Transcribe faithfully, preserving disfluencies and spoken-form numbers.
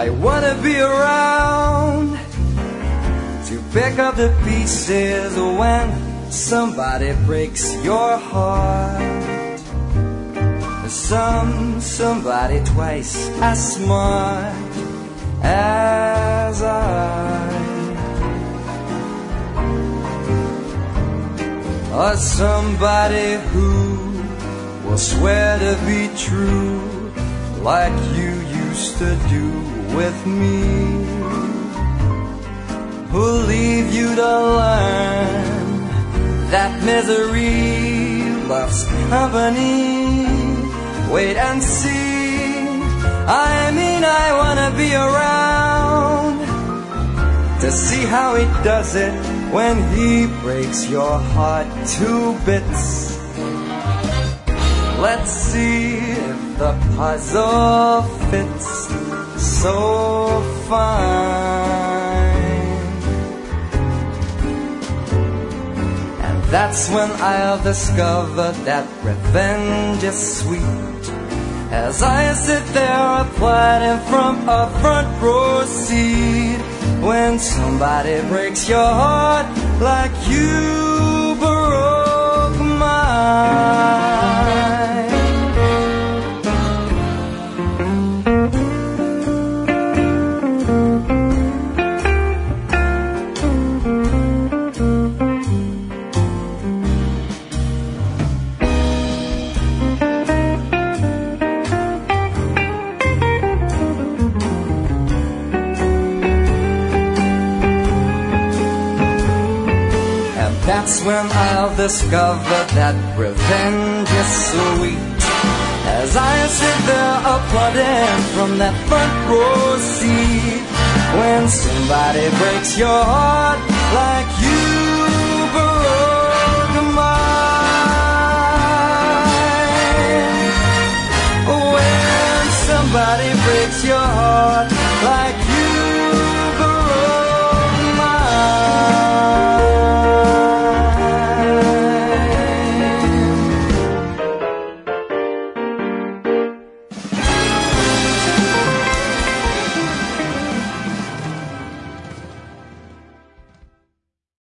I wanna be around to pick up the pieces when somebody breaks your heart. Some somebody twice as smart as I, or somebody who will swear to be true like you used to do with me, who'll leave you to learn that misery loves company. Wait and see, I mean I wanna be around to see how he does it when he breaks your heart to bits. Let's see if the puzzle fits so fine. And that's when I'll discover that revenge is sweet, as I sit there applauding from a front row seat when somebody breaks your heart like you broke mine. That's when I'll discover that revenge is sweet, as I sit there applauding from that front row seat when somebody breaks your heart like you broke mine. When somebody breaks your heart like